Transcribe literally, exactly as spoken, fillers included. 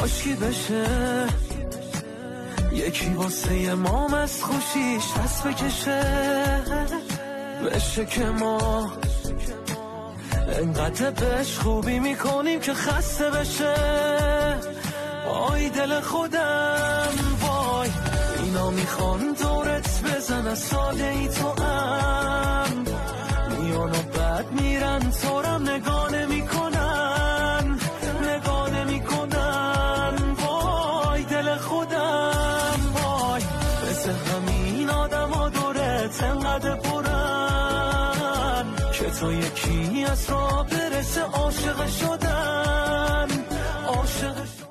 کاشکی بشه یکی واسه ما از خوشیش دست بکشه، بشه که ما انقدر بهش خوبی میکنیم که خسته بشه. آی دل خودم وای، اینا میخوان دورت بزن ساده ای تو هم میان و بعد میرن تورم نگاه نمیکنن نگاه نمیکنن. وای دل خودم وای، مثل همین آدم ها دورت انقدر پرن که تو یکی از را برسه عاشق شدن عاشق